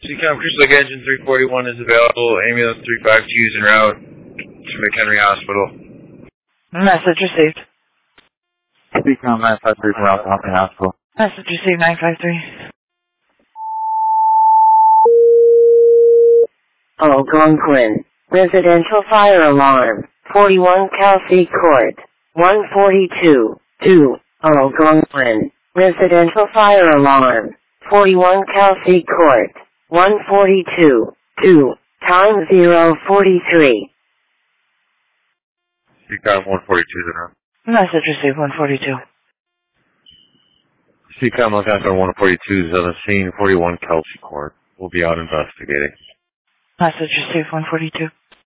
CCOM Crystal Lake Engine 341 is available. Ambulance 352 is en route to McHenry Hospital. Message received. CCOM 953 from Route to Huntley Hospital. Message received 953. Algonquin. Residential fire alarm. 41 Kelsey Court. 142. 2. Algonquin. Residential fire alarm. 41 Kelsey Court. 142. 2. Time 043. CCOM 142 is en route. Message received 142. CCOM Algonquin 142 is on the scene, 41 Kelsey Court. We'll be out investigating. Message received 142.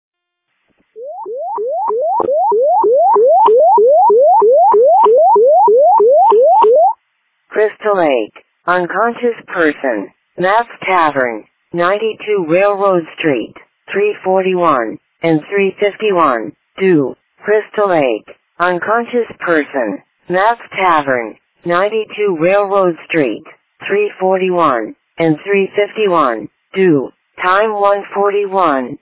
Crystal Lake. Unconscious person. Maps Tavern. 92 Railroad Street. 341 and 351. 2. Crystal Lake. Unconscious person. Maps Tavern. 92 Railroad Street. 341 and 351. 2. Time 141.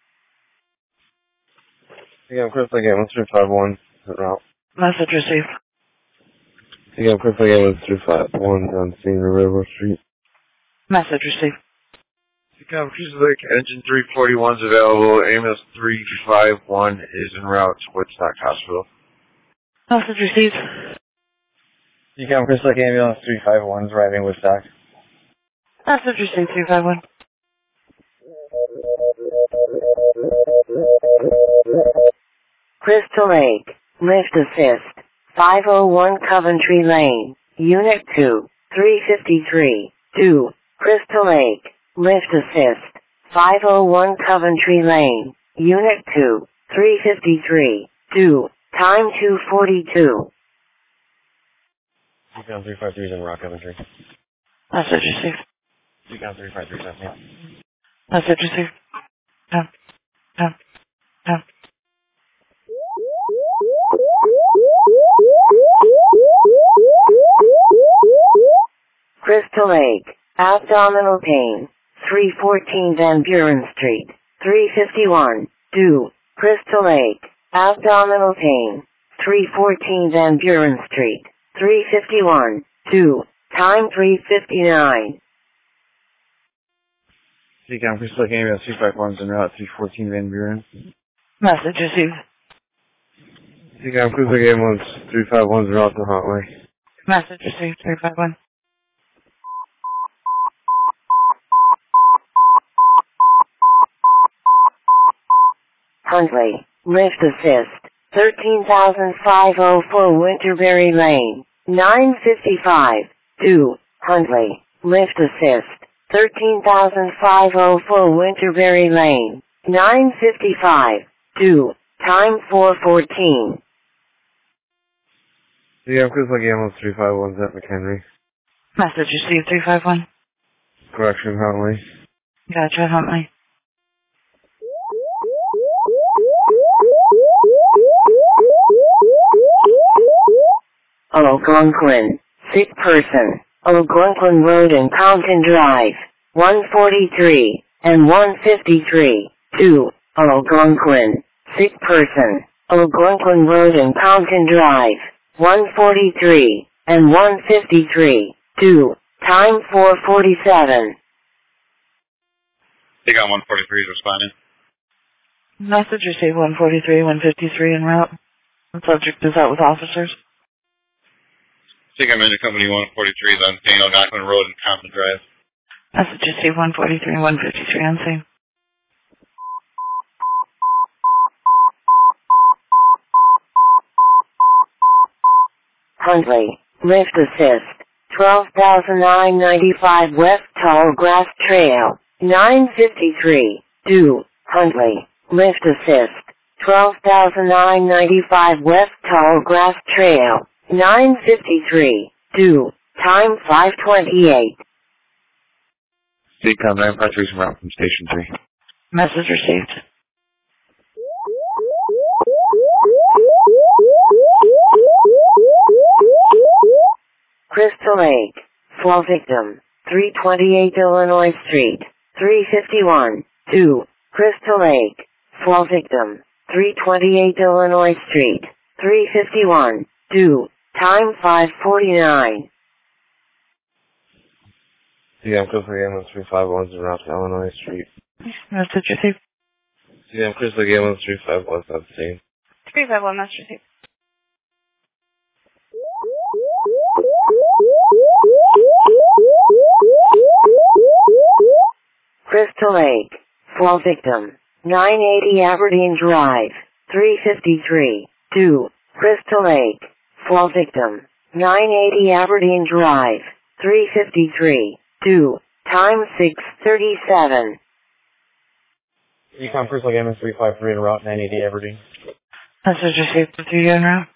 CCOM Crystal Lake 1351 en route. Message received. CCOM Crystal Lake 1351 on scene, Railroad Street. Message received. CCOM Crystal Lake Engine 341 is available. Ambulance 351 is en route to Woodstock Hospital. Message received. CCOM Crystal Lake Ambulance 351 is arriving Woodstock. Message received 351. Crystal Lake. Lift assist. 501 Coventry Lane. Unit 2. 353. 2. Crystal Lake. Lift assist. 501 Coventry Lane. Unit 2. 353. 2. Time 242. CCOM 353 is en route, Coventry. Message received. CCOM 353 is en route. Message received. Time. Crystal Lake. Abdominal pain. 314 Van Buren Street. 351. 2. Crystal Lake. Abdominal pain. 314 Van Buren Street. 351. 2. Time 359. CCOM Crystal Lake Ambulance 351 is en route 314 Van Buren. Message received. CCOM Crystal Lake Ambulance 351 is en route to Huntley. Message received 351. Huntley. Lift assist. 13,504 Winterberry Lane. 955. 2. Huntley. Lift assist. 13,504 Winterberry Lane. 955. 2. Time 414. CCOM Crystal Lake Ambulance 351 is at McHenry. Message received 351. Correction, Huntley. Gotcha, Huntley. Algonquin. Sick person. Algonquin Road and Compton Drive. 143 and 153. 2. Algonquin. Sick person. Algonquin Road and Compton Drive. 143 and 153. 2. Time 447. CCOM 143 is responding. Message received 143, 153 en route. The subject is out with officers. CCOM Engine Company 143 is on scene, Algonquin Road and Compton Drive. Message received 143, 153 on scene. Huntley. Lift assist. 12,995 West Tall Grass Trail. 953. 2. Huntley. Lift assist. 12,995 West Tall Grass Trail. 953. 2. Time 528. CCOM 953 is en route from Station 3. Message received. Crystal Lake. Fall victim. 328 Illinois Street. 351, 2, Crystal Lake, fall victim, 328 Illinois Street, 351, 2, time 5:49. CM Crystal Gambling 351 en route to Illinois Street. Message received. CM Crystal Gambling 351 on scene. 351, message received. Crystal Lake, fall victim, 980 Aberdeen Drive, 353, 2, Crystal Lake, fall victim, 980 Aberdeen Drive, 353, 2, time 6:37. Econ Crystal Gambling 353 en route 980 Aberdeen. Message received with you en route.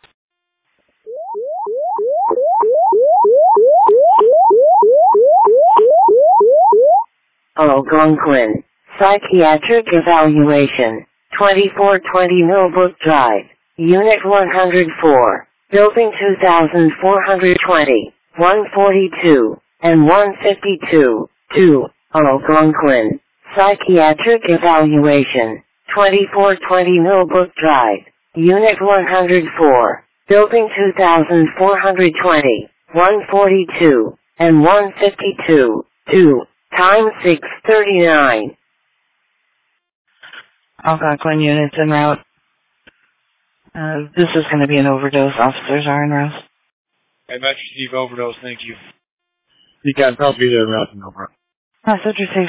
Algonquin, psychiatric evaluation, 2420 Millbrook Drive, Unit 104, Building 2420, 142, and 152, 2, Algonquin, psychiatric evaluation, 2420 Millbrook Drive, Unit 104, Building 2420, 142, and 152, 2, time 6:39. Algonquin units en route. This is going to be an overdose. Officers are en route. I match receive overdose, thank you. Econ Copy there en route to Millbrook. Message received.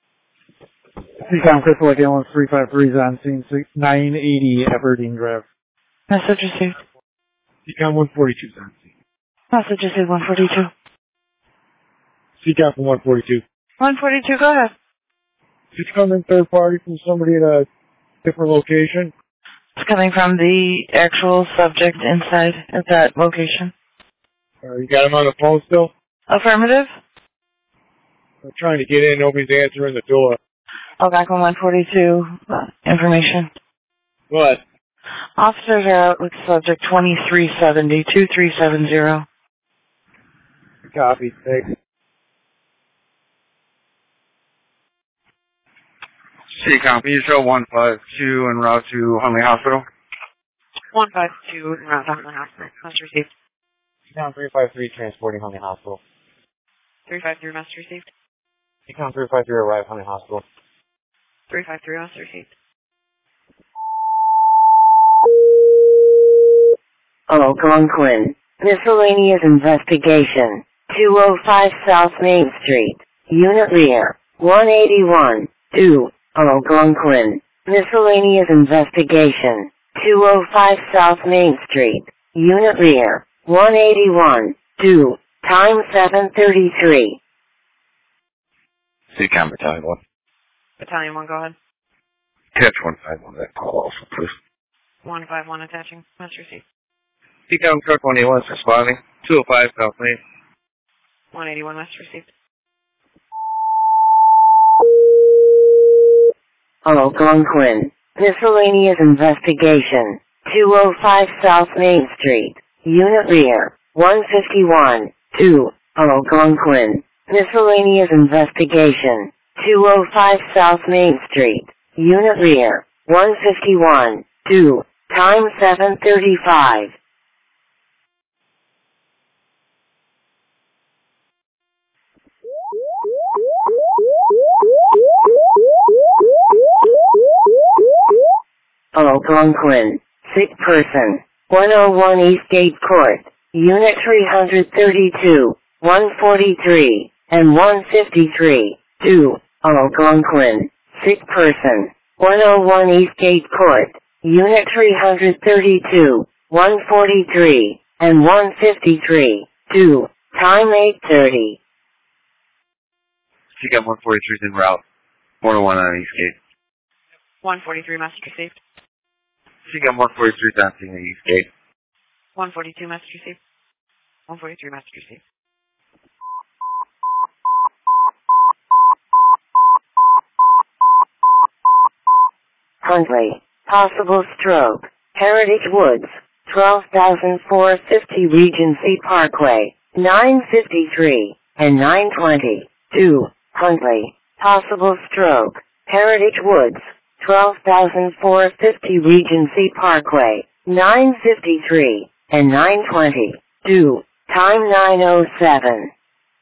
Econ Crystal Gambling 353 is on scene 980 Aberdeen Drive. Message received. Econ 142 is on scene. Message received 142. Econ from 142. 142, go ahead. It's coming third party from somebody at a different location. It's coming from the actual subject inside at that location. You got him on the phone still? Affirmative. I'm trying to get in, nobody's answering the door. Algonquin 142, information. What? Officers are out with subject 2370, 2370. Copy, thanks. CCOM, can you show 152 en route to Huntley Hospital? 152 en route to Huntley Hospital. Message received. Econ 353 transporting Huntley Hospital. 353, message received. Econ 353 arrive Huntley Hospital. 353, message received. Algonquin, miscellaneous investigation, 205 South Main Street, Unit Rear, 181, 2, Algonquin, miscellaneous investigation, 205 South Main Street, Unit Rear, 181, 2, time 7:33. CCOM Battalion 1. Battalion 1, go ahead. Catch 151, that call also, please. 151 attaching. Message received. CCOM Truck 181 responding. 205 South Main. 181, message received. Algonquin, miscellaneous investigation, 205 South Main Street, Unit Rear, 151, 2, Algonquin, miscellaneous investigation, 205 South Main Street, Unit Rear, 151, 2, time 7:35. Algonquin, sick person, 101 Eastgate Court, Unit 332, 143, and 153, 2, Algonquin, sick person, 101 Eastgate Court, Unit 332, 143, and 153, 2, time 8:30. CCOM 143 is en route. 101 on Eastgate. 143, message received. CCOM 143 is on scene at Eastgate. 142, message received. 143, message received. Huntley, possible stroke, Heritage Woods, 12,450 Regency Parkway, 953, and 920, 2, Huntley, Possible stroke. Heritage Woods, 12,450 Regency Parkway, 953 and 920. Due. Time 9:07.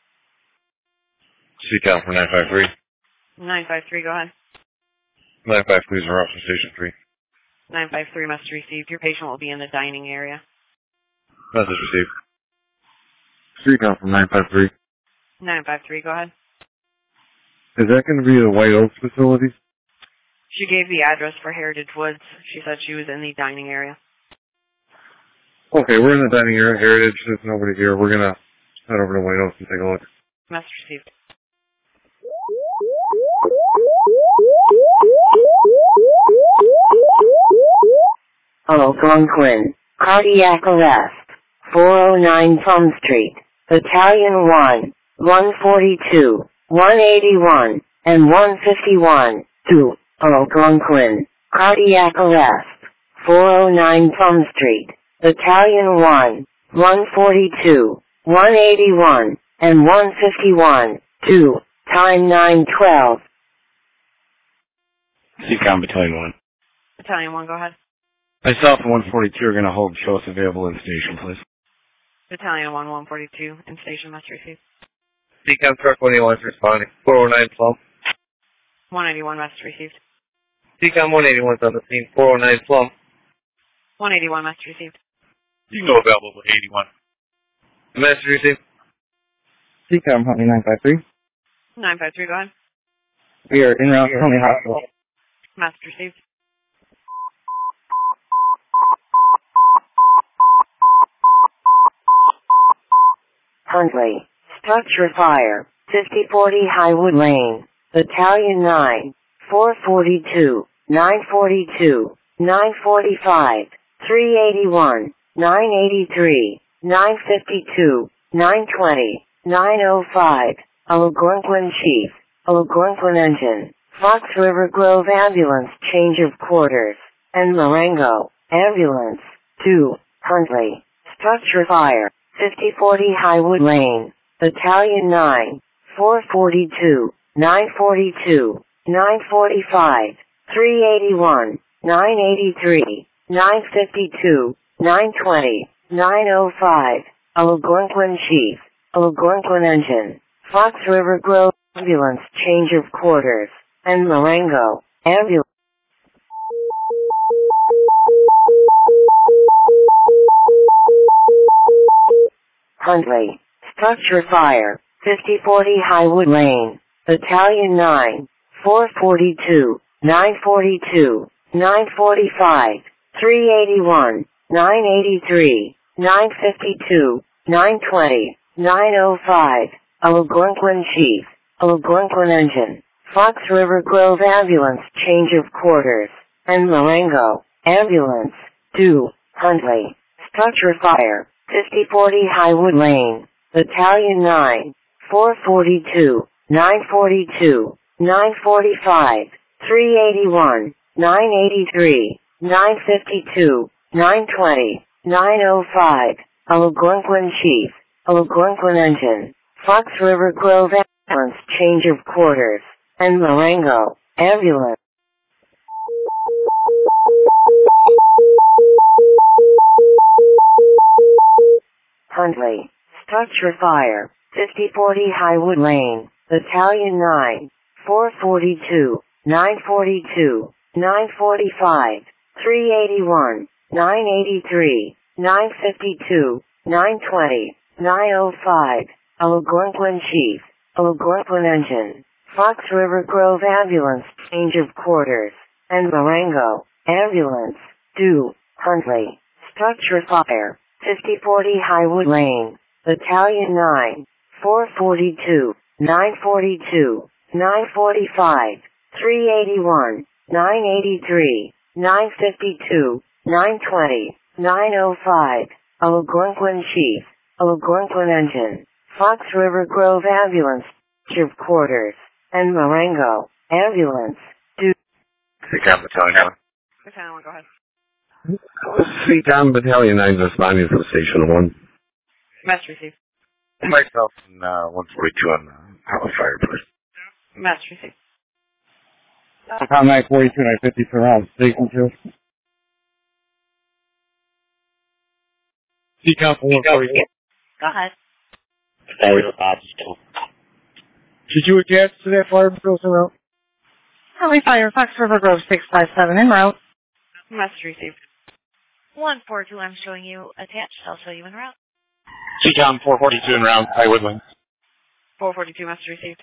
Seacom for 953. 953, go ahead. 953 is en route from Station 3. 953 must receive. Your patient will be in the dining area. Message received. Seacom from 953. 953, go ahead. Is that going to be the White Oaks facility? She gave the address for Heritage Woods. She said she was in the dining area. Okay, we're in the dining area. Heritage, there's nobody here. We're going to head over to White Oaks and take a look. Message received. Algonquin. Cardiac arrest. 409 Plum Street. Battalion 1. 142. 181. And 151. To Algonquin. Cardiac arrest. 409 Plum Street. Battalion 1. 142. 181. And 151. To time 9:12. Seacom Battalion 1. Battalion 1, go ahead. Myself and 142 are going to hold show us available in station, please. Battalion 1, 142, in station must receive. Seacom Truck 181 responding. 409 Plum. 181 must received. Seacom 181's on the scene. 409 Plum. 181 must received. Signal available with 81. Message received. Seacom Huntley 953. 953, go ahead. We are in route to Huntley Hospital. Must received. Huntley. Structure fire. 5040 Highwood Lane. Battalion 9. 442. 942. 945. 381. 983. 952. 920. 905. Algonquin Chief. Algonquin Engine. Fox River Grove Ambulance change of quarters. And Marengo. Ambulance. 2. Huntley. Structure fire. 5040 Highwood Lane. Battalion 9. 442. 942. 945. 381. 983. 952. 920. 905. Algonquin Chief. Algonquin Engine. Fox River Grove Ambulance change of quarters. And Marengo. Ambulance. Huntley. Structure fire. 5040 Highwood Lane. Battalion 9. 442. 942. 945. 381. 983. 952. 920. 905. Algonquin Chief. Algonquin Engine. Fox River Grove Ambulance change of quarters. And Marengo. Ambulance. 2. Huntley. Structure fire. 5040 Highwood Lane. Battalion 9. 442. 942. 945. 381. 983. 952. 920. 905. Algonquin Chief. Algonquin Engine. Fox River Grove Ambulance change of quarters. And Marengo. Ambulance. Huntley. Structure fire. 5040 Highwood Lane. Battalion 9. 442. 942. 945. 381. 983. 952. 920. 905. Algonquin Chief. Algonquin Engine. Fox River Grove Ambulance change of quarters. And Marengo. Ambulance. 2. Huntley. Structure fire. 5040 Highwood Lane. Battalion 9. 442. 942. 945. 381. 983. 952. 920. 905. Algonquin Chief. Algonquin Engine. Fox River Grove Ambulance change of quarters. And Marengo. Ambulance. 2. Seacom Battalion 1. Battalion 1, go ahead. Seacom Battalion 9 responding from Station 1. Must receive. Myself and 142 on Highway Fire, please. Message received. Pound 942, 950 per round. Station 2. Decom 140. Go ahead. Did you attach to that fire patrol route? Harley Fire, Fox River Grove 657 en route. Message received. 142, I'm showing you attached. I'll show you en route. CCOM 442 en route, High Woodlands. 442, message received.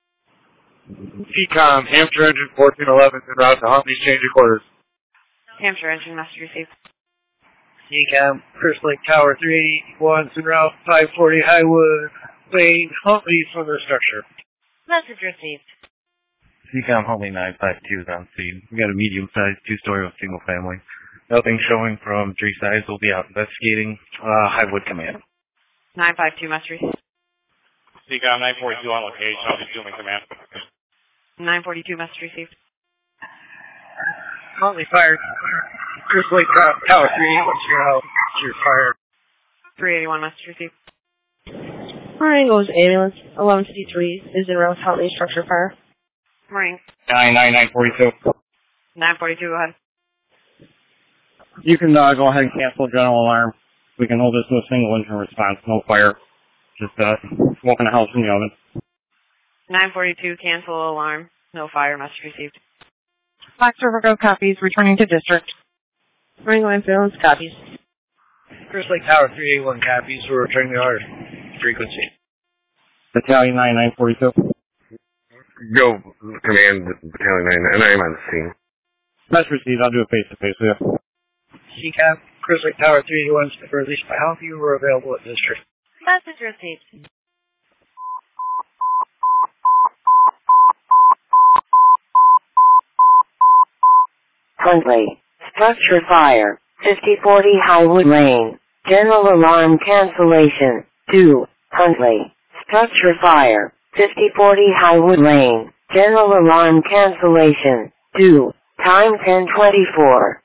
Decom Hampshire Engine 1411 en route to Humvee's change of quarters. Hampshire engine, message received. Decom Chris Lake Tower 381 en route 540 Highwood Lane Humvee's from their structure. Message received. Decom Homely 952 is on scene. We got a medium-sized two-story with single family. Nothing showing from tree size. We'll be out investigating. Highwood Command. 952, message received. CCOM 942 on location, I'll be zooming command. 942, message received. Huntley Fire Chris Lake Tower 381 en route to fire. 381, message received. Marengo's ambulance 1153 is en route to Huntley structure fire. Marine. 942. 942, go ahead. You can go ahead and cancel general alarm. We can hold this to a single engine response. No fire. Just smoke in the house in the oven. 942, cancel alarm. No fire, message received. Fox River Grove copies, returning to district. Marengo ambulance copies. Chris Lake Tower 381 copies. We're returning the order. Frequency. Battalion 942. Go, Command Battalion 9, and I'm on the scene. Message received. I'll do a face-to-face with you. CCAP Chris Lake Tower 381 for release by Humvee. We're available at district. Message received. Huntley. Structure fire. 5040 Highwood Lane. General alarm cancellation. 2. Huntley. Structure fire. 5040 Highwood Lane. General alarm cancellation. 2. Time 10:24.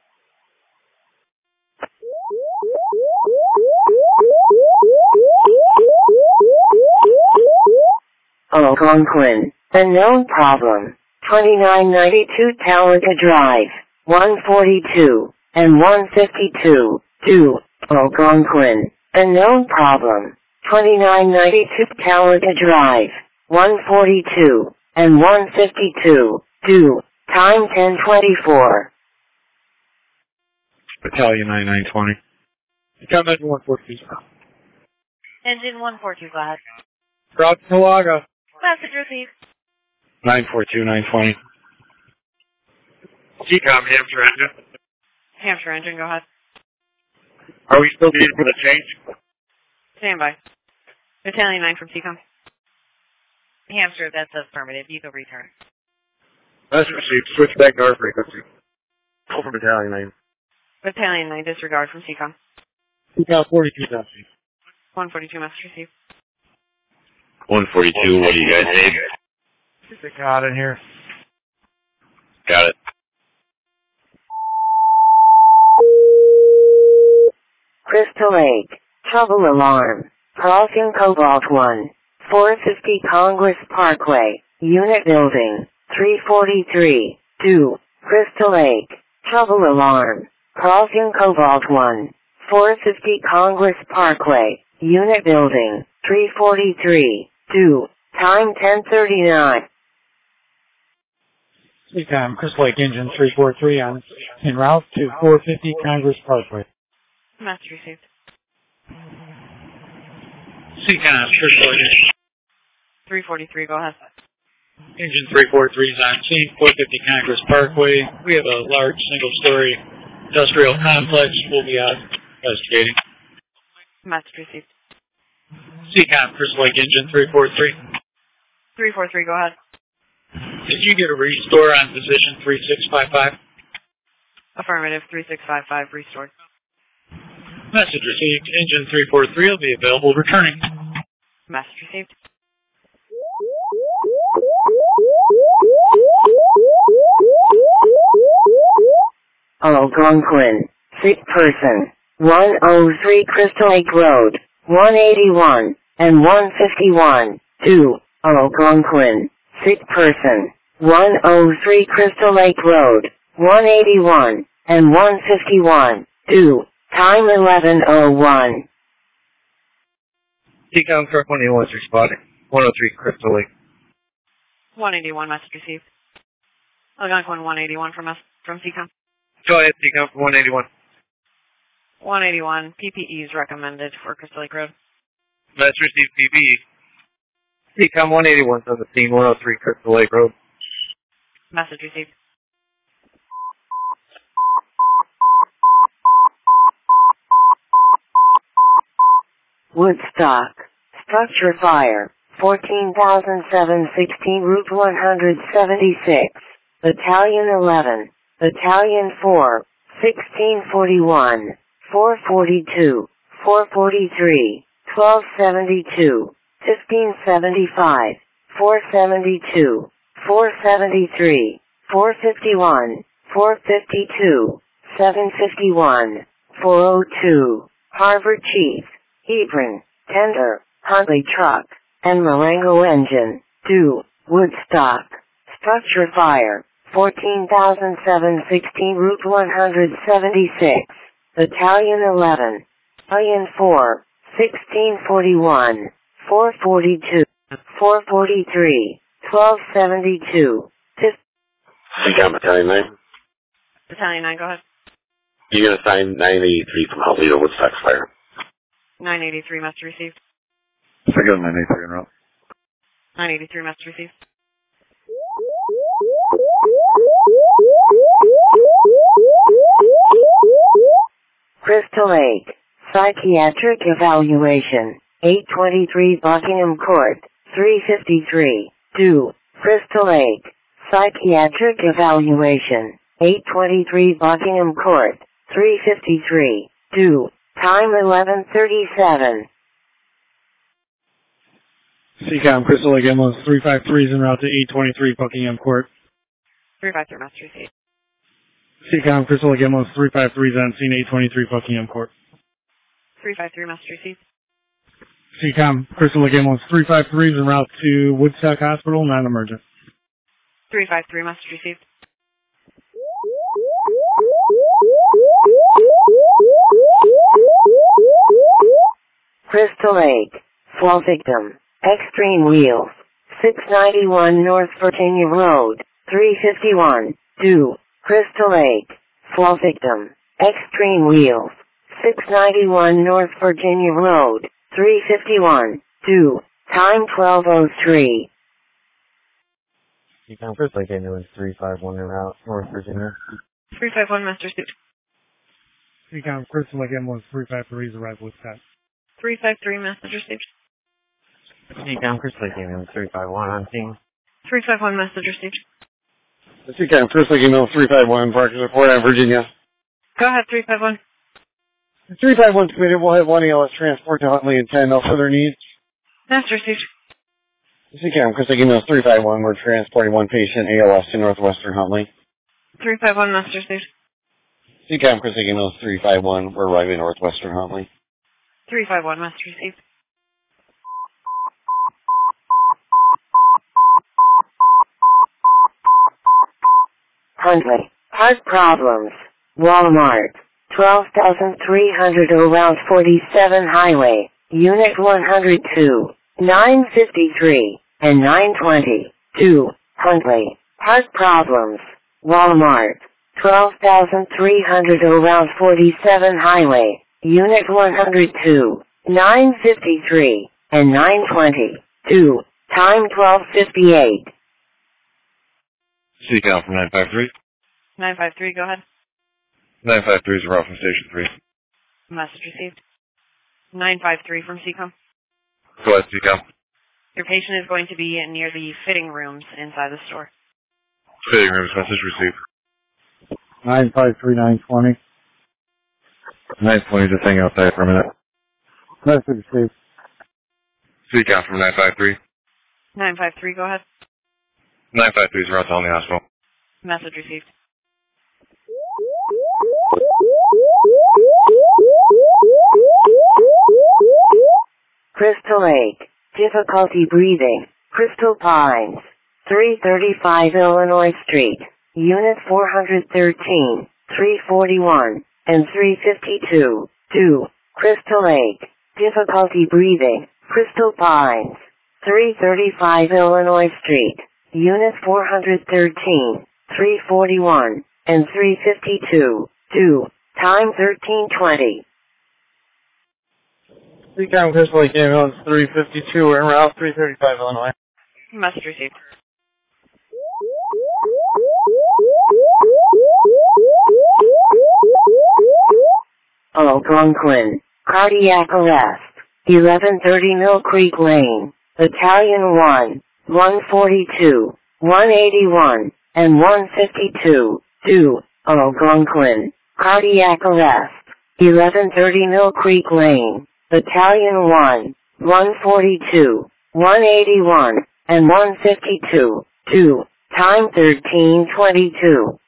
Algonquin. Unknown problem. 2992 Talaga Drive. 142 and 152. 2. Algonquin. Unknown problem. 2992 Talaga Drive. 142 and 152. 2. Time 10:24. Battalion 9920. Come at 142. Engine 142, go ahead. Route Talaga. Message received. 942, 920. CCOM Hampshire Engine. Hampshire engine, go ahead. Are we still needed for the change? Stand by. Battalion 9 from TCOM. Hampshire, that's affirmative. You can return. Message received. Switch back to our frequency. Over Battalion 9. Battalion 9, disregard from TCOM. CCOM 42,000. 142, message received. 142, what do you guys need? Get God in here. Got it. Crystal Lake. Trouble alarm. Crossing Cobalt 1. 450 Congress Parkway. Unit building. 343. 2. Crystal Lake. Trouble alarm. Crossing Cobalt 1. 450 Congress Parkway. Unit building. 343. 2. Time 10:39. CCOM Chris Lake Engine 343 on en route to 450 Congress Parkway. Message received. CCOM Chris Lake 343, go ahead. Engine 343 is on scene, 450 Congress Parkway. We have a large single-story industrial complex. We'll be out investigating. Message received. CCOM Chris Lake Engine 343. 343, go ahead. Did you get a restore on position 3655? Affirmative, 3655, restored. Message received. Engine 343 will be available returning. Message received. Algonquin. Sick person. 103 Crystal Lake Road. 181 and 151. 2. Algonquin. sick person, 103 Crystal Lake Road, 181, and 151, due, time 11:01. Seacom Truck 181 is responding. 103 Crystal Lake. 181 message received. Algonquin 181 from Seacom. Go ahead, Seacom for 181. 181, PPE is recommended for Crystal Lake Road. Message received PPE. Seacom 181 on the scene, 103 Crystal Lake Road. Message received. Woodstock. Structure fire. 14,716 Route 176. Battalion 11. Battalion 4. 1641. 442. 443. 1272. 1575. 472. 473. 451. 452. 751. 402. Harvard Chief. Hebron. Tender. Huntley Truck. And Marengo Engine. Due. Woodstock. Structure fire. 14,716 Route 176. Battalion 11. Battalion 4. 1641. 442. 443. 1272. Seacom Battalion 9. Battalion 9, go ahead. You're going to sign 983 from Huntley to Woodstock Fire. 983 message received. Second 983 en route. 983 message received. Crystal Lake. Psychiatric evaluation. 823 Buckingham Court. 353. Due. Crystal Lake. Psychiatric evaluation. 823 Buckingham Court. 353. Due. Time 11:37. Seacom, Crystal Lake ambulance 353 is en route to 823 Buckingham Court. 353 message received. Seacom, Crystal Lake ambulance 353 is on scene 823 Buckingham Court. 353 message received. Seacom, Crystal Lake ambulance 353 is en route to Woodstock Hospital, non-emergent. 353 message received. Crystal Lake. Fall victim. Extreme Wheels. 691 North Virginia Road. 351. Due. Crystal Lake. Fall victim. Extreme Wheels. 691 North Virginia Road. 351. Due. Time 12:03. Seacom Crystal Lake ambulance 351 en route, North Virginia. 351 message received. Seacom, Crystal Lake ambulance 353 is arrived with Woodstock. 353 message received. Seacom Crystal Lake ambulance 351 on scene. 351 message received. Seacom, Crystal Lake ambulance 351, Parker's Report on Virginia. Go ahead, 351. 351 committed. We'll have one ALS transport to Huntley and 10 no further needs. Message received. Seacom, Crystal Lake ambulance 351, we're transporting one patient ALS to Northwestern Huntley. 351 message received. Seacom, Crystal Lake ambulance 351, we're arriving at Northwestern Huntley. 351 message received. Huntley. Heart problems. Walmart. 12,300 around 47 Highway. Unit 102. 953 and 920. 2. Huntley. Heart problems. Walmart. 12,300 around 47 Highway. Unit 102. 953 and 920. 2. Time 12:58. Seacom from 953. 953, go ahead. 953 is a route from Station 3. Message received. 953 from Seacom. Go ahead, Seacom. Your patient is going to be near the fitting rooms inside the store. Fitting rooms, message received. 953, 920. 920, just hang outside for a minute. Message received. Seacom from 953. 953, go ahead. 953 is a route to Huntley Hospital. Message received. Crystal Lake. Difficulty breathing. Crystal Pines. 335 Illinois Street, Unit 413, 341, and 352. 2. Crystal Lake. Difficulty breathing. Crystal Pines. 335 Illinois Street, Unit 413, 341, and 352. 2. Time 13:20. Seacom Crystal Lake Ambulance 352. We're en route 335 Illinois. Message received. Algonquin. Cardiac arrest. 1130 Mill Creek Lane. Battalion 1, 142, 181, and 152. 2. Algonquin. Cardiac arrest. 1130 Mill Creek Lane. Battalion 1, 142, 181, and 152. 2. Time 13:22.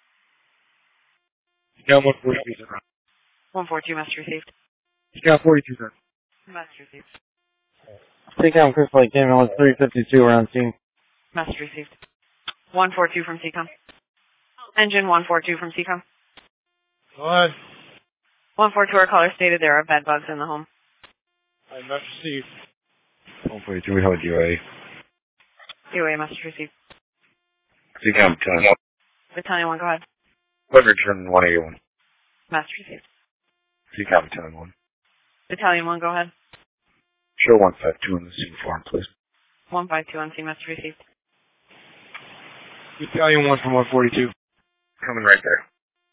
Scout 142, sir. 142, message received. Scout 42, sir. Message received. Seacom Crystal Lake Ambulance 352. We're on scene. Message received. 142 from CCOM. Engine 142 from CCOM. Go ahead. 142, our caller stated there are bed bugs in the home. I must receive. 142, we hold UA. UA, message received. Seacom 10. Battalion 1, go ahead. Liverton 181. Message received. Seacom 10-1. Battalion 1, go ahead. Show 152 in the scene form, please. 152 on scene, message received. Battalion 1 from 142. Coming right there.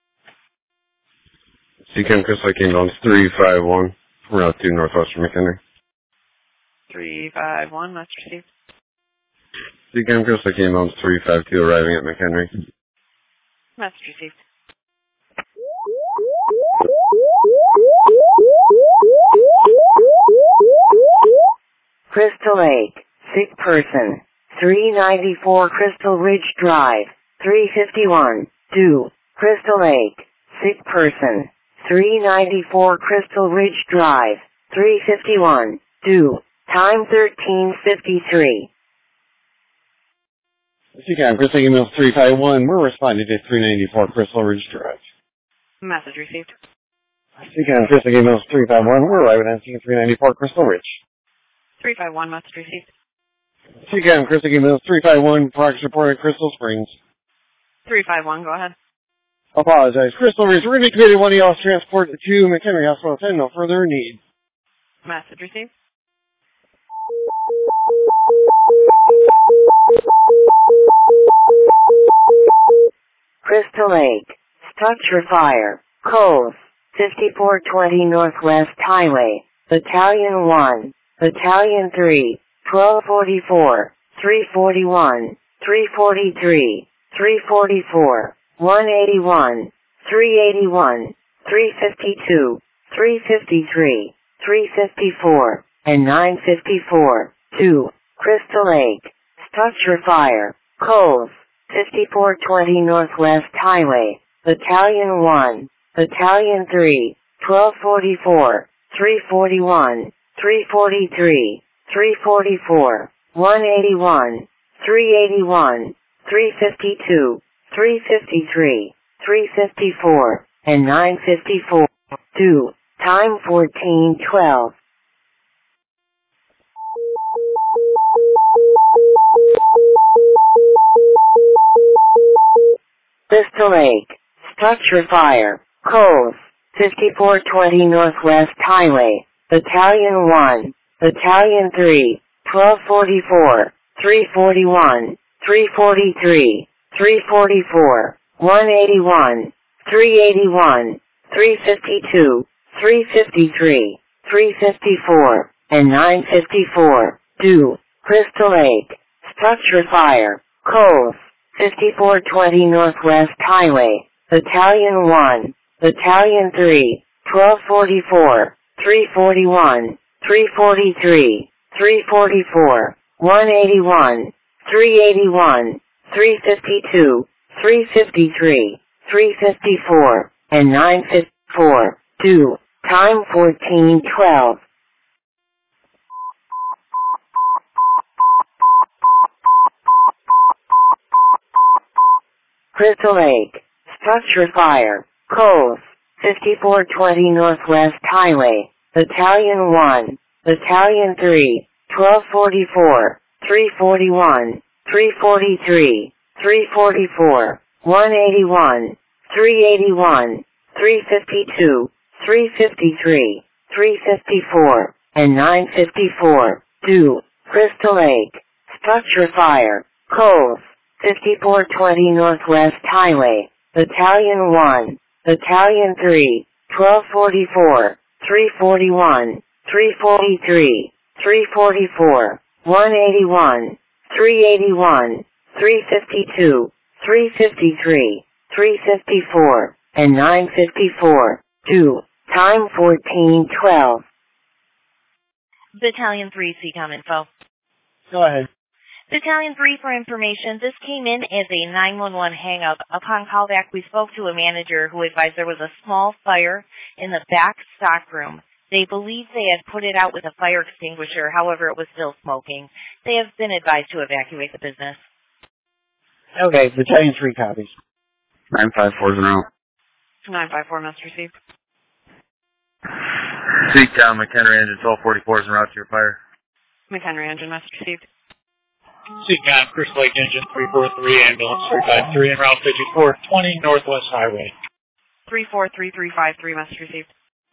Seacom Crystal Lake Ambulance 351, Route 2 Northwestern McHenry. 351, message received. Seacom Crystal Lake Ambulance 352 arriving at McHenry. Message received. Crystal Lake. Sick person. 394 Crystal Ridge Drive. 351. 2. Crystal Lake. Sick person. 394 Crystal Ridge Drive. 351. 2. Time 13:53. Seacom Crystal Lake Ambulance 351. We're responding to 394 Crystal Ridge Drive. Message received. Seacom Crystal Lake Ambulance 351. We're arriving at scene 394 Crystal Ridge. 351, message received. Seacom Crystal Lake Ambulance 351. Progress report at Crystal Springs. 351, go ahead. Apologize. Crystal Ridge, we're indicated one of y'all's transport to McHenry Hospital 10. No further need. Message received. Crystal Lake. Structure fire. Coles. 5420 Northwest Highway. Battalion 1. Battalion 3. 1244. 341. 343. 344. 181. 381. 352. 353. 354. And 954. 2. Crystal Lake. Structure fire. Coles. 5420 Northwest Highway. Battalion 1. Battalion 3. 1244. 341. 343. 344. 181. 381. 352. 353. 354. And 954. 2. Time 14:12. Crystal Lake. Structure fire. Coles. 5420 Northwest Highway. Battalion 1. Battalion 3. 1244. 341. 343. 344. 181. 381. 352. 353. 354. And 954. 2. Crystal Lake. Structure fire. Coles. 5420 Northwest Highway. Battalion 1. Battalion 3. 1244. 341. 343. 344. 181. 381. 352. 353. 354. And 954. 2. Time 14:12. Crystal Lake. Structure fire. Coles. 5420 Northwest Highway. Battalion 1. Battalion 3. 1244. 341. 343. 344. 181. 381. 352. 353. 354. And 954. 2. Crystal Lake. Structure fire. Coles. 5420 Northwest Highway. Battalion 1. Battalion 3. 1244. 341. 343. 344. 181. 381. 352. 353. 354. And 954. 2. Time 1412. Battalion 3, CCOM info. Go ahead. Battalion 3 for information. This came in as a 911 hang-up. Upon callback, we spoke to a manager who advised there was a small fire in the back stockroom. They believe they had put it out with a fire extinguisher. However, it was still smoking. They have been advised to evacuate the business. Okay, Battalion 3 copies. 954's en route. 954 must receive. CCOM, McHenry Engine 1244 is en route to your fire. McHenry engine must received. CCOM, Crystal Lake Engine 343, Ambulance 353, en route 5420 Northwest Highway. 343353 must received.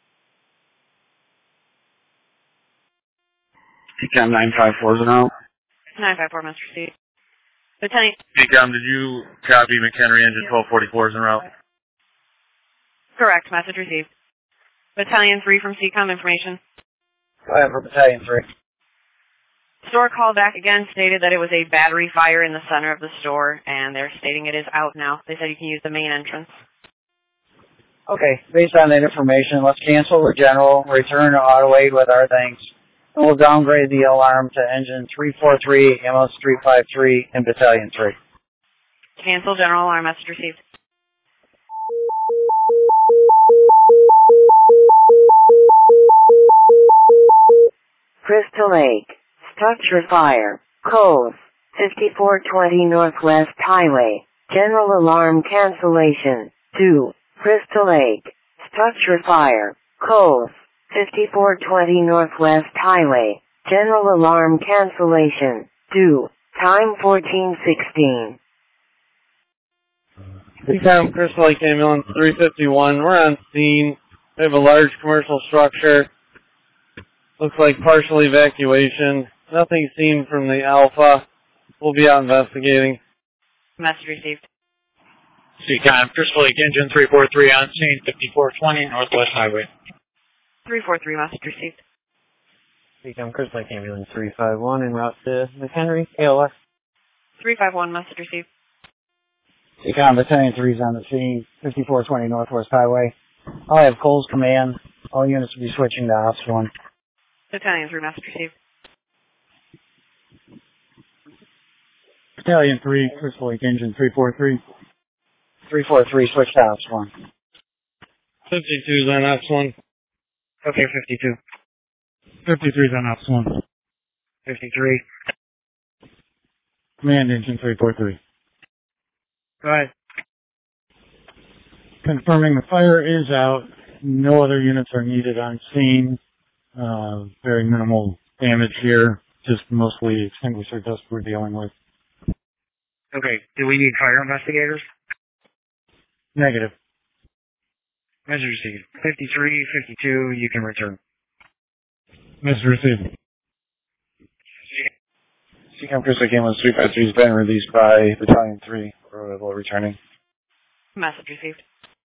CCOM 954's en route. 954 must receive. Battalion. CCOM, did you copy McHenry Engine 1244 is en route? Correct. Message received. Battalion 3 from CCOM information. Go ahead for Battalion 3. Store callback again stated that it was a battery fire in the center of the store, and they're stating it is out now. They said you can use the main entrance. Okay, based on that information, let's cancel the general, return to auto aid with our things. And we'll downgrade the alarm to engine 343, MS 353, and Battalion 3. Cancel general alarm. Message received. Crystal Lake. Structure fire. Coles. 5420 Northwest Highway. General alarm cancellation. 2. Crystal Lake. Structure fire. Coles. 5420 Northwest Highway. General alarm cancellation. 2. Time 1416. CCOM, Crystal Lake Ambulance 351. We're on scene. We have a large commercial structure. Looks like partial evacuation. Nothing seen from the Alpha. We'll be out investigating. Message received. CCOM, Crystal Lake Engine 343 on scene 5420 Northwest Highway. 343 message received. CCOM, Crystal Lake Ambulance 351 en route to McHenry, ALS. 351 message received. CCOM, Battalion 3 is on the scene, 5420 Northwest Highway. I'll have Coles command. All units will be switching to Ops 1. Battalion 3 message received. Battalion 3, Crystal Lake Engine 343. 343, switch to Ops 1. 52's on Ops 1. Okay, 52. 53's on Ops 1. 53. Command Engine 343. Go ahead. Confirming the fire is out. No other units are needed on scene. Very minimal damage here. Just mostly extinguisher dust we're dealing with. Okay, do we need fire investigators? Negative. Message received. 53, 52, you can return. Message received. CCOM Crystal Lake Ambulance 353 has been released by Battalion 3. We're returning. Message received.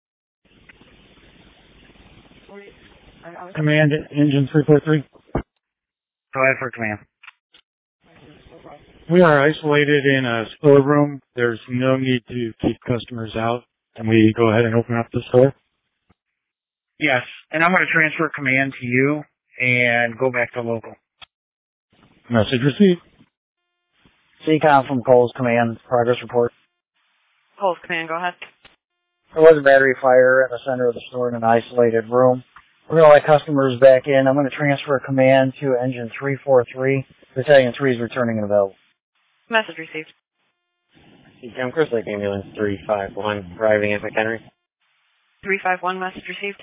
Command Engine 343. Go ahead for command. We are isolated in a storeroom. There's no need to keep customers out. Can we go ahead and open up the store? Yes, and I'm going to transfer command to you and go back to local. Message received. CCOM from Coles Command, progress report. Coles command, go ahead. There was a battery fire in the center of the store in an isolated room. We're going to let customers back in. I'm going to transfer command to engine 343. Battalion 3 is returning and available. Message received. CCAM Chris Lake Ambulance 351 arriving at McHenry. 351, message received.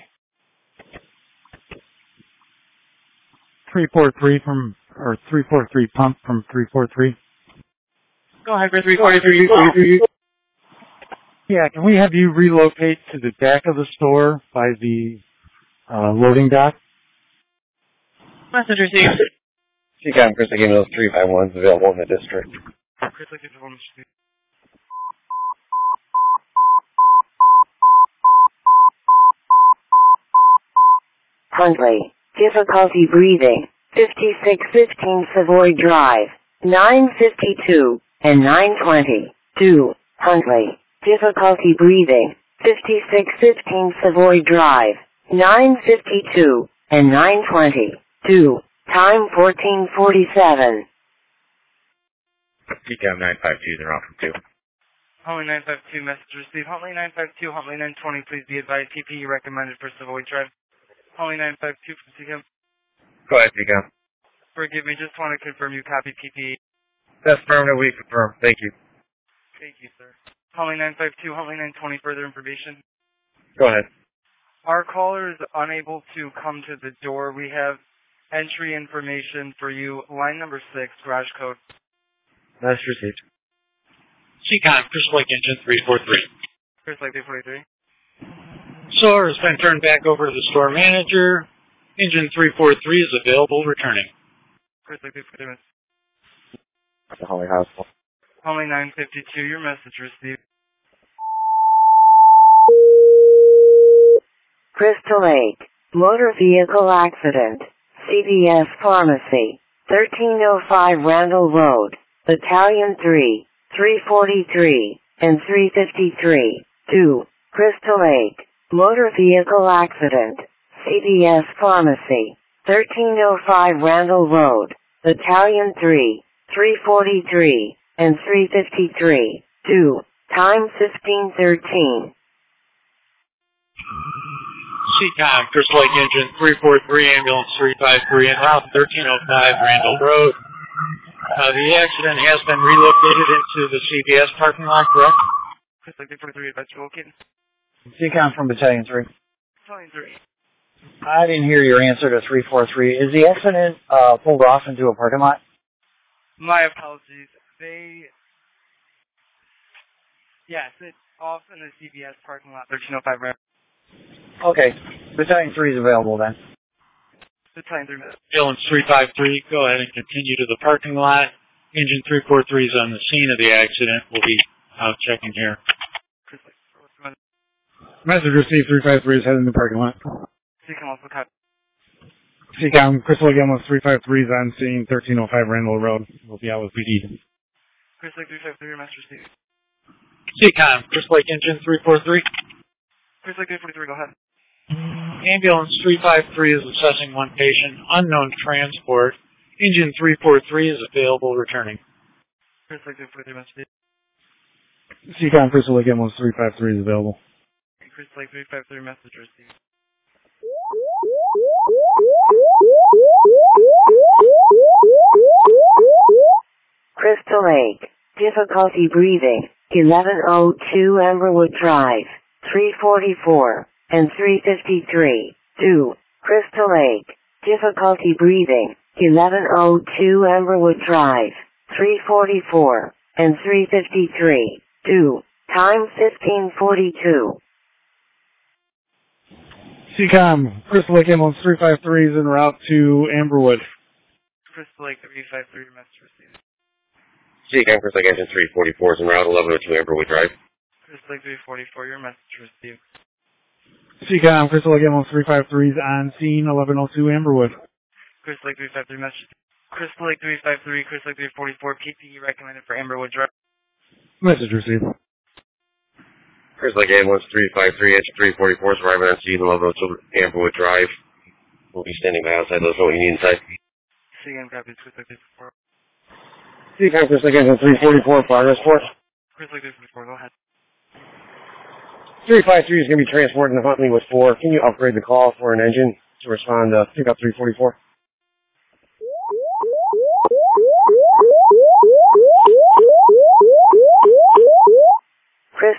343 pump from 343. Go ahead for 343. Yeah, can we have you relocate to the back of the store by the loading dock? Message received. CCAM Chris Lake Ambulance 351 is available in the district. Chris Lake 351. Huntley, difficulty breathing, 5615 Savoy Drive, 952 and 920. 2. Huntley, difficulty breathing, 5615 Savoy Drive, 952 and 920. 2. Time 1447. CCAM 952 in route from 2. Huntley 952, message received. Huntley 952, Huntley 920, please be advised. PPE recommended for Savoy Drive. Huntley 952 from CCAM. Go ahead, CCAM. Forgive me, just want to confirm you copy PPE. That's affirmative, we confirm. Thank you. Thank you, sir. Huntley 952, Huntley 920, further information. Go ahead. Our caller is unable to come to the door. We have entry information for you. Line number 6, garage code. That's received. CCOM, Chris Lake Engine 343. Chris Lake 343. Store has been turned back over to the store manager. Engine 343 is available, returning. Chris Lake 343. The Holly Hospital. Huntley 952, your message received. Crystal Lake, motor vehicle accident, CVS Pharmacy, 1305 Randall Road, Battalion 3, 343, and 353. 2. Crystal Lake, motor vehicle accident, CVS Pharmacy, 1305 Randall Road, Battalion 3, 343, and 353. 2. Time 1513. CCOM, Chris Lake Engine 343, Ambulance 353, en route 1305 Randall Road. The accident has been relocated into the CVS parking lot, correct? Chris Lake 343, advice located. CCOM from Battalion 3. Battalion 3. I didn't hear your answer to 343. Is the accident pulled off into a parking lot? My apologies. Yes, it's off in the CVS parking lot, 1305 Randall. Okay. Battalion 3 is available then. Battalion 3 minutes. Ambulance 353, go ahead and continue to the parking lot. Engine 343 is on the scene of the accident. We'll be out checking here. Message received 353 is heading to the parking lot. CCOM also cut. CCOM, Chris Lake Ambulance 353 is on scene, 1305 Randall Road. We'll be out with PD. Chris Lake 353, your message received. CCOM, Chris Lake Engine 343. Chris Lake 343, go ahead. Ambulance 353 is assessing one patient, unknown transport. Engine 343 is available, returning. Chris Lake 343, message. CCOM, Chris Lake Ambulance 353 is available. Chris Lake 353, message received. Crystal Lake, difficulty breathing, 1102 Amberwood Drive, 344, and 353. 2. Crystal Lake, difficulty breathing, 1102 Amberwood Drive, 344, and 353. 2. Time 1542. CCOM, Chris Lake Ambulance 353 is en route to Amberwood. Chris Lake 353, your message received. CCAM Chris Lake Engine 344 is en route 1102 Amberwood Drive. Chris Lake 344, your message received. CCOM, Chris Lake Ambulance 353 is on scene, 1102 Amberwood. Chris Lake 353, message. Chris Lake 353, Chris Lake 344, PPE recommended for Amberwood Drive. Message received. Chris Lake Ambulance 353, Engine 344 is arriving on scene, 1102 Amberwood Drive. We'll be standing by outside. Let us know what you need inside. CCAM copy, Chris Lake 344. CCAM Chris Lake Engine 344, progress report. Chris Lake 344, go ahead. 353 is going to be transporting to Huntley with 4. Can you upgrade the call for an engine to respond to pickup 344?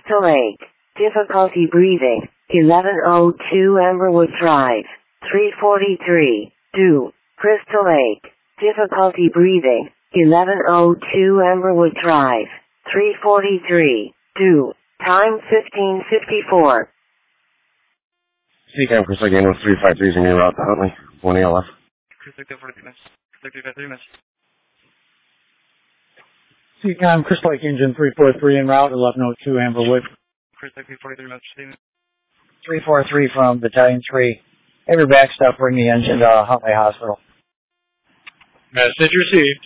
Crystal Lake. Difficulty breathing. 1102 Amberwood Drive. 343. Due. Crystal Lake. Difficulty breathing. 1102 Amberwood Drive. 343. Due. Time 15:54. CCAM Crystal Lake Ambulance 353 is in your route to Huntley. 1 ALF. Crystal Lake 43 minutes. Crystal Lake 3 minutes. CCOM Crystal Lake Engine 343 en route, 1102 Amberwood. Crystal Lake 43 minutes. 343 from Battalion 3. Every backstop, bring the engine to Huntley Hospital. Message received.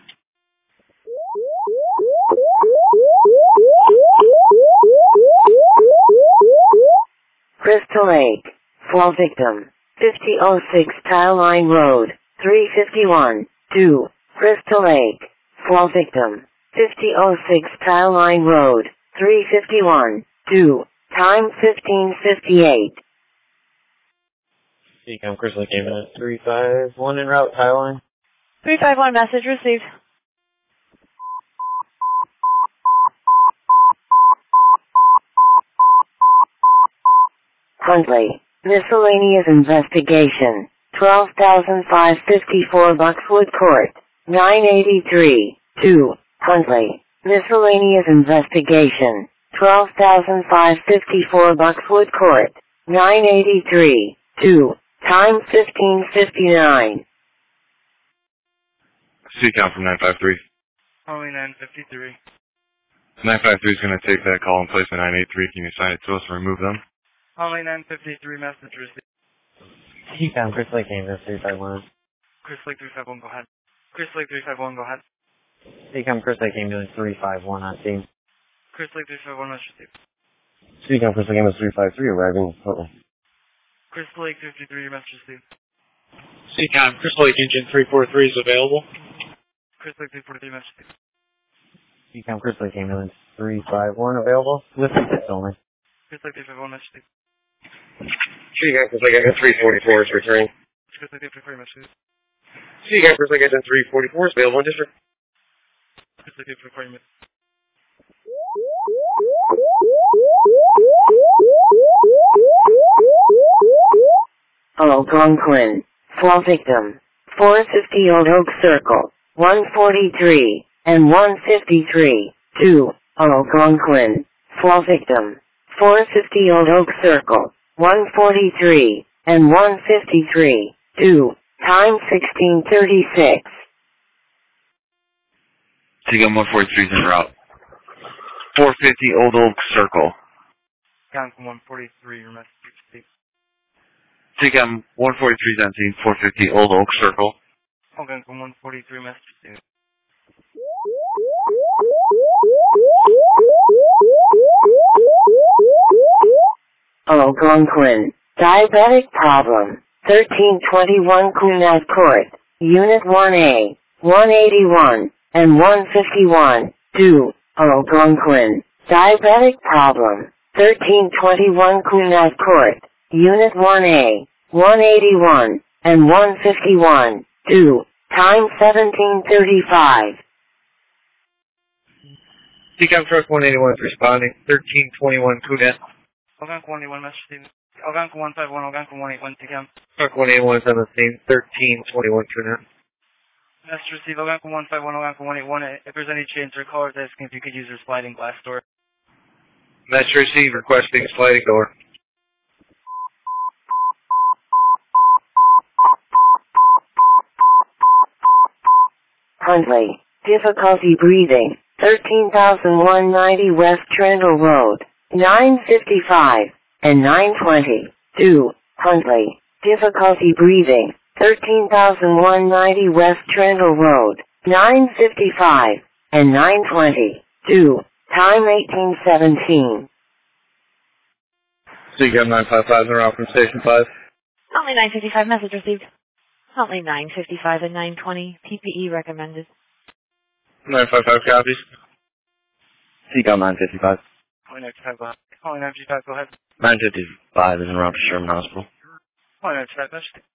Crystal Lake. Fall victim. 5006 Tile Line Road. 351. Due. Crystal Lake. Fall victim. 5006 Tile Line Road. 351. Due. Time 15:58. CCOM Crystal Lake Ambulance 351 en route, Tile Line. 351, message received. Huntley. Miscellaneous investigation. 12,554 Buckswood Court. 983. 2. Huntley. Miscellaneous investigation. 12,554 Buckswood Court. 983. 2. Time 15:59. CCOM from 953. Only 953. 953 is going to take that call and place the 983. Can you assign it to us and remove them? Only 953 message received. CCOM Crystal Lake Ambulance 351. Crystal Lake 351, go ahead. Crystal Lake 351, go ahead. CCOM Crystal Lake Ambulance 351 on scene. Crystal Lake 351, message received. CCOM Crystal Lake Ambulance 353 arriving Huntley. Crystal Lake 353, your message received. CCOM, Crystal Lake Engine 343 is available. Crystal Lake 343, message received. CCOM Crystal Lake Ambulance 351 available. Lift assist only. Crystal Lake 351, message received. CCAM Crystal Lake Ambulance 344 is returning. Crystal Lake 343, message received. CCAM Crystal Lake Ambulance 344 is available in district. Crystal Lake 343, message. Algonquin. Fall victim. 450 Old Oak Circle. 143 and 153. 2. Algonquin. Fall victim. 450 Old Oak Circle. 143 and 153. 2. Time 16:36. CCOM 143 is en route. 450 Old Oak Circle. CCOM 143, your message received. CCOM 143 is on scene. 450 Old Oak Circle. Algonquin 143, message received. Algonquin. Diabetic problem. 1321 Queen's Court. Unit 1A. 181 and 151. 2. Algonquin. Diabetic problem. 1321 Queen's Court. Unit 1A. 181 and 151. 2. Time 17:35. CCOM Truck 181 is responding. 1321 Kunet. Algonquin 181, message received. Algonquin 151, Algonquin 181, CCOM. Truck 181 is on the scene. 1321 Kunet. Message received. Algonquin 151, Algonquin 181. If there's any change, their callers asking if you could use their sliding glass door. Message received. Requesting sliding door. Huntley. Difficulty breathing. 13,190 West Trendle Road. 955 and 920. 2. Huntley. Difficulty breathing. 13,190 West Trendle Road. 955 and 920. 2. Time 18:17. CCOM 955 in route from Station 5. Huntley 955, message received. Huntley 955 and 920, PPE recommended. 955 copies. CCOM 955. Huntley 955, go ahead. Huntley 955, go ahead. 955 is en route to Sherman Hospital. Huntley 955, message received.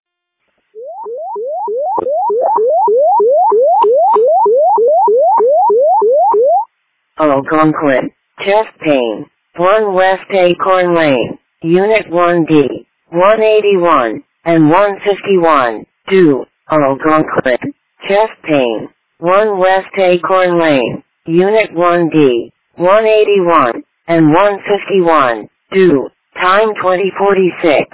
Algonquin. Chest pain. 1 West Acorn Lane, Unit 1D, 181, and 151, due, Algonquin, chest pain. 1 West Acorn Lane, Unit 1D, 181, and 151, due, time 2046.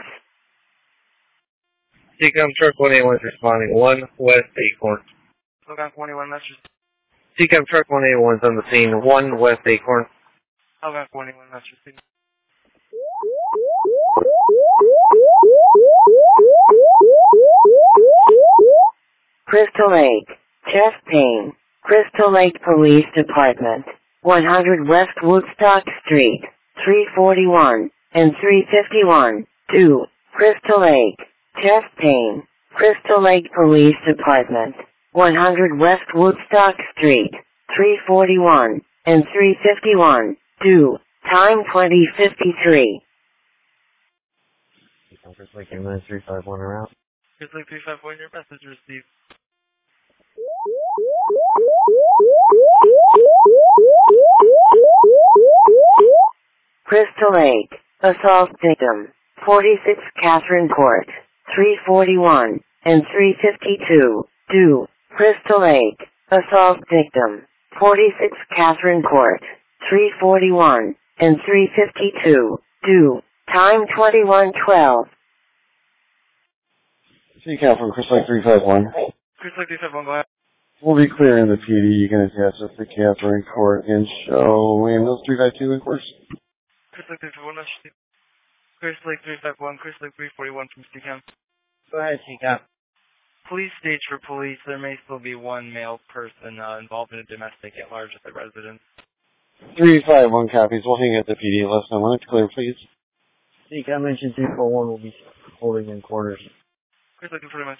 Seacom Truck 181 is responding. 1 West Acorn. Algonquin 21 message. Seacom Truck 181 is on the scene. 1 West Acorn. Algonquin 21 message. Crystal Lake, chest pain. Crystal Lake Police Department, 100 West Woodstock Street, 341, and 351, due, Crystal Lake, chest pain. Crystal Lake Police Department, 100 West Woodstock Street, 341, and 351, due, time 2053. Crystal Lake Ambulance 351 around. Crystal Lake 351, your message received. Crystal Lake, assault victim, 46 Catherine Court, 341, and 352, due, Crystal Lake, assault victim, 46 Catherine Court, 341, and 352, due, time 2112. Seacom from Crystal Lake 351. Crystal Lake 351, go ahead. We'll be clearing the PD. You can attach us to Catherine Court and show Ambulance 352 in course. Crystal Lake 351, message. Crystal Lake 351, Crystal Lake 341 from Seacom. Go ahead, Seacom. Police stage for police. There may still be one male person involved in a domestic at large at the residence. 351 copies. We'll hang at the PD. Let us know when it's clear, please. Seacom mentioned 341 will be holding in quarters. Crystal Lake 341.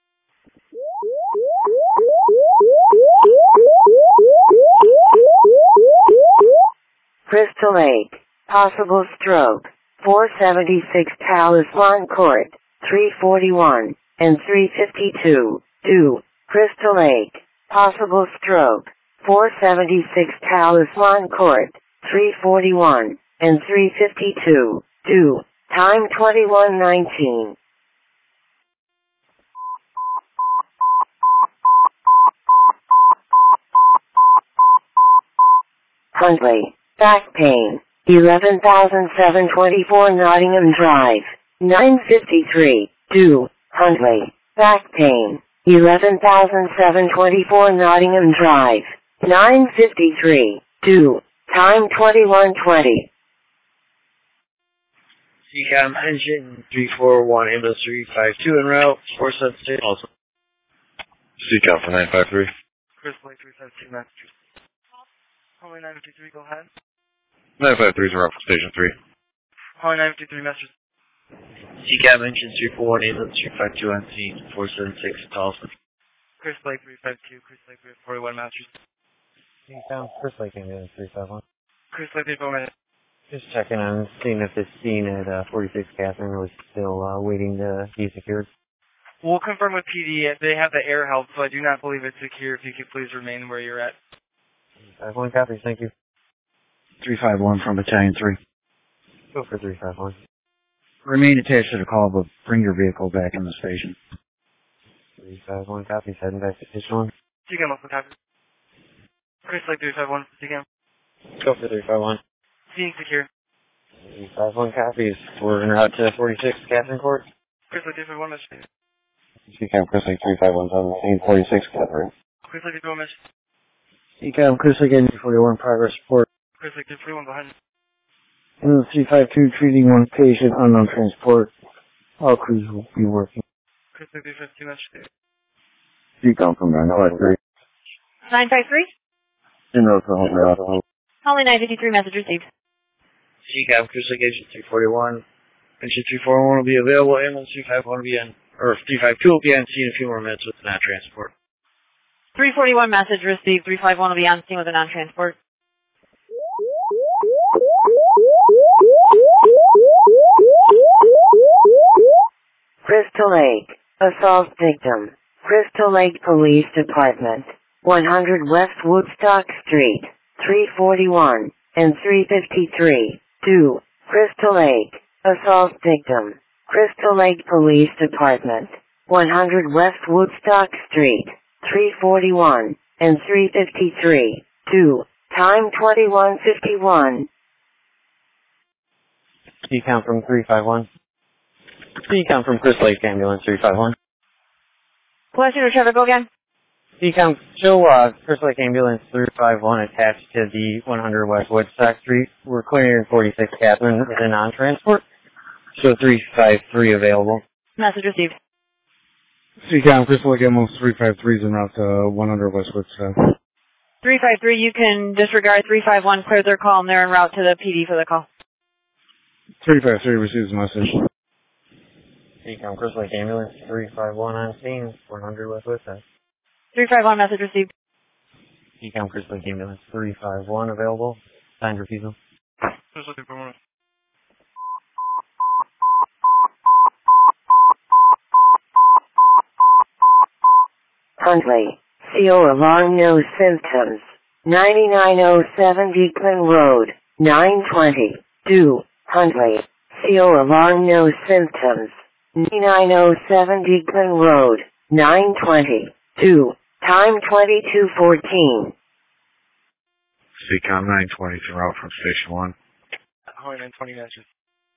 Crystal Lake, possible stroke, 476 Talisman Court, 341, and 352, due, Crystal Lake, possible stroke, 476 Talisman Court, 341, and 352, due, time 2119. Huntley, back pain, 11,724 Nottingham Drive, 953, due, Huntley, back pain, 11,724 Nottingham Drive, 953, due, time 2120. Seacom engine 341, ambulance 352 en route, 476 also. Seacom for 953. Crystal Lake 352, message. Holly 953, go ahead. 953 is en route for station 3. Holly 953, message. Seacom engine 341, ambulance 352 on scene, 476 Tulsa. Crystal Lake 352, Crystal Lake 341, message. Seacom, Crystal Lake Ambulance 351. Crystal Lake 341. Just checking on seeing if this scene at 46 Catherine was still waiting to be secured. We'll confirm with PD. They have the air help, so I do not believe it's secure. If you could please remain where you're at. 351 copies, thank you. 351 from Battalion 3. Go for 351. Remain attached to the call, but bring your vehicle back in the station. 351 copies, heading back to station 1. Seacom, also copy. Crystal Lake 351, Seacom. Go for 351. Seeing secure. 351 copies. We're en route to 46 Catherine Court. Crystal Lake 351, message. Seacom Crystal Lake 351 on the scene, 46 Catherine. Crystal Lake 351, message. Seacom Crystal Lake 41 progress report. Crystal Lake 351, go ahead. Ambulance 352 treating one patient, unknown transport. All crews will be working. Crystal Lake 352, message. Seacom from 953. 953? In road for home route. Holly 953, message received. Seacom Crystal Lake engine 341. Engine 341 will be available. Ambulance 351 will be on, or 352 will be on scene in a few more minutes with the non-transport. 341 message received. 351 will be on scene with a non-transport. Crystal Lake, assault victim, Crystal Lake Police Department, 100 West Woodstock Street, 341, and 353, 2. Crystal Lake. Assault victim. Crystal Lake Police Department. 100 West Woodstock Street. 341 and 353. 2. Time 21:51. Decom from 351. Decom from Crystal Lake Ambulance 351. Question or traffic, go again? Decom, show Crystal Lake Ambulance 351 attached to the 100 West Woodstock Street. We're clearing 46 Catherine with a non-transport. Show 353 available. Message received. Decom, Crystal Lake Ambulance 353 is en route to 100 West Woodstock. 353, you can disregard 351, clear their call, and they're en route to the PD for the call. 353 receives the message. Decom, Crystal Lake Ambulance 351 on scene, 100 West Woodstock. 351, message received. Decom, Crystal Lake Ambulance 351 available. Signed refusal. Huntley. CO alarm no symptoms. 9907 Beekman Road. 920. 2. Huntley. CO alarm no symptoms. 9907 Beekman Road. 920. 2. Time 22:14. CCOM 920 is en route from Station 1. Holly 920 message.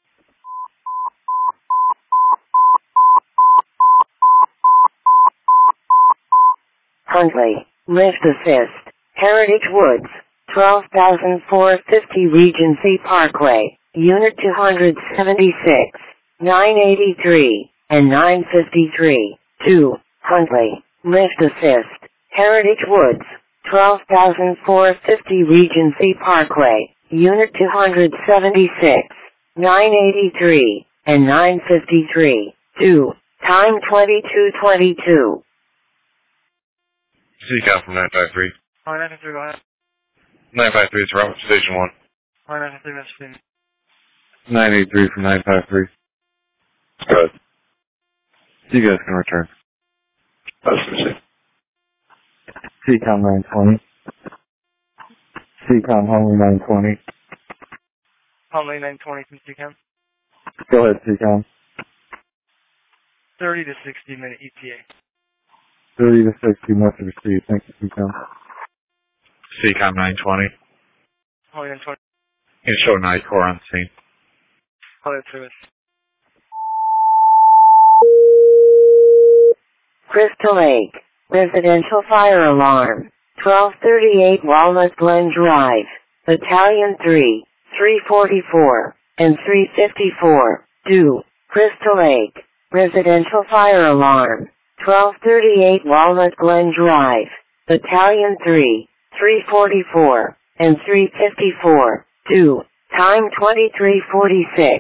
Huntley. Lift assist. Heritage Woods. 12,450 Regency Parkway. Unit 276. 983 and 953. 2. Huntley. Lift assist. Heritage Woods. 12,450 Regency Parkway. Unit 276. 983 and 953. 2. Time 22:22. CCOM from 953. Holly 953, go ahead. 953 is en route from Station 1. Holly 953 message. 983 from 953. Good. You guys can return. That's CCOM 920. CCOM Homely 920. Holly 920 from CCOM. Go ahead, CCOM. 30 to 60 minute ETA. 30 to 60 message received. Thank you, CCOM. CCOM 920. Holly 920. You can show night core on scene. Holly service. Crystal Lake. Residential fire alarm. 1238 Walnut Glen Drive. Battalion 3, 344, and 354. 2. Crystal Lake. Residential fire alarm. 1238 Walnut Glen Drive. Battalion 3, 344, and 354. 2. Time 23:46.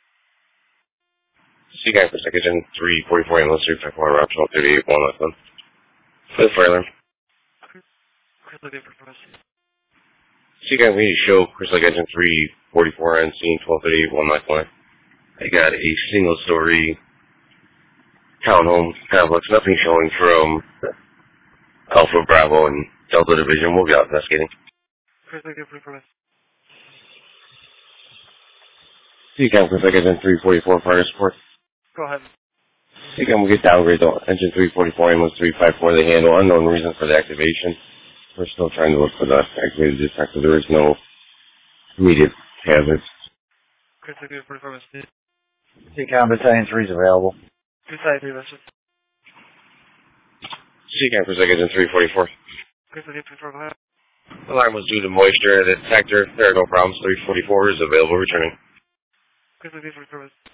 CCOM for Second 344 ambulance 354 route 1238 Walnut Glen. For the fire alarm. CCOM, we need to show Crystal Lake Engine 344 on scene 1238 Walnut Glen. I got a single-story townhome complex, nothing showing from Alpha, Bravo, and Delta Division. We'll be out investigating. CCOM, Crystal Lake Engine 344 fire support. Go ahead. CCOM, we'll get downgrade to Engine 344, ambulance 354. They handle unknown reason for the activation. We're still trying to look for the activated detector. There is no immediate hazards. CCOM Battalion 3 is available. 253 message. CCOM for Engine 344. 354, go ahead. Alarm was due to moisture in the detector. There are no problems. 344 is available returning. 354.